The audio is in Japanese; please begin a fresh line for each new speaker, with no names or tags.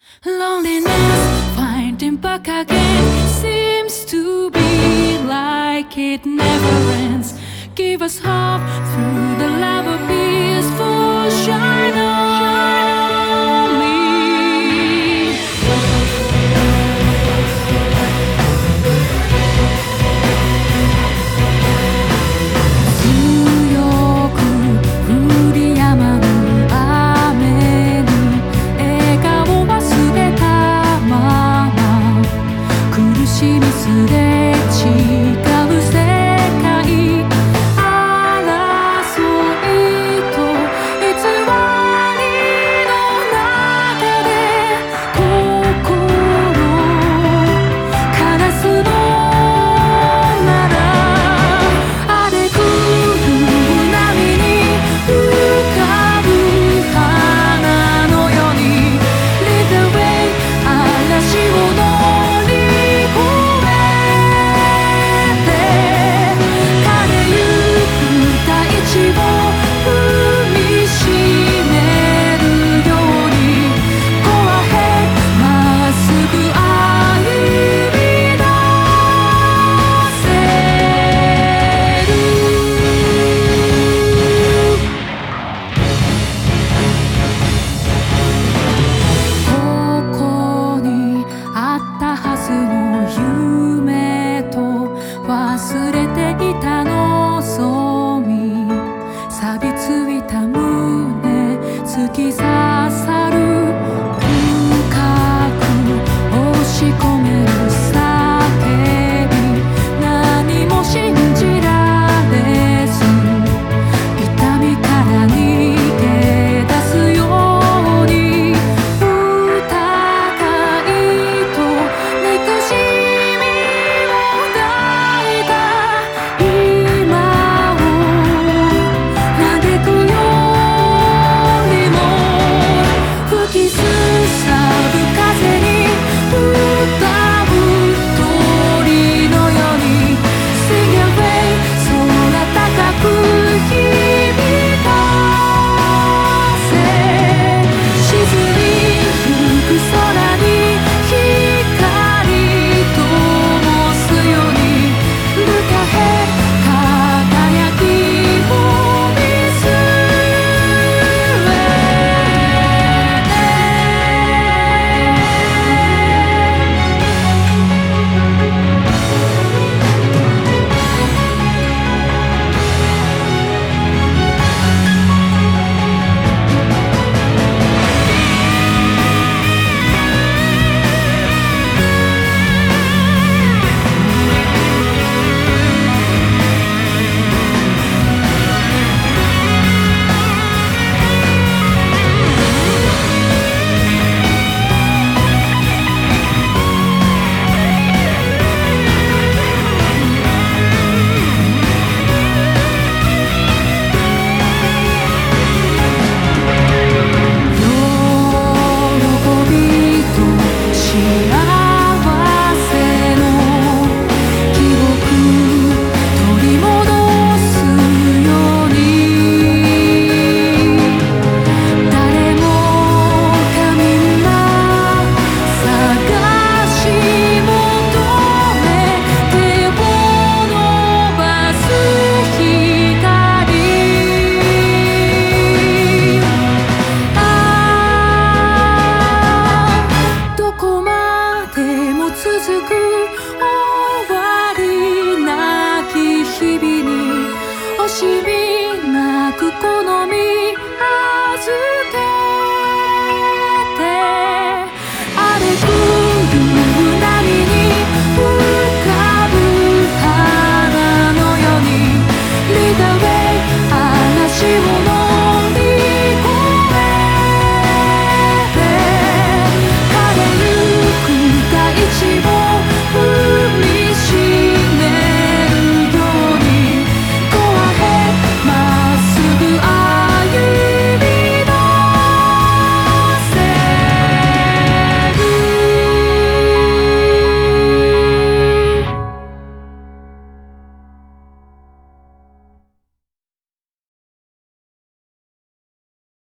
Loneliness, finding back again, seems to be like it never ends. Give us hope through the love of peaceful shine on me. 強く降り止まぬ雨に笑顔忘れたまま苦しみすれ違う世界争いと偽りの中で心枯らすのなら荒れ狂う波に浮かぶ花のように Lead the way 嵐を乗り越えて枯れゆく大地を踏みしめるように Go ahead まっすぐ歩み出せるここにあったはずの夢と忘れていた望み錆びついた胸突き刺さる深く押し込める叫び何も信じられず痛みから逃げ出すように疑いと憎しみを抱いた今を嘆くよりも吹きすさぶ風に歌う鳥のように Sing away 空高く響かせ沈みゆく空に光灯すように Look ahead 輝きを見据えて喜びと幸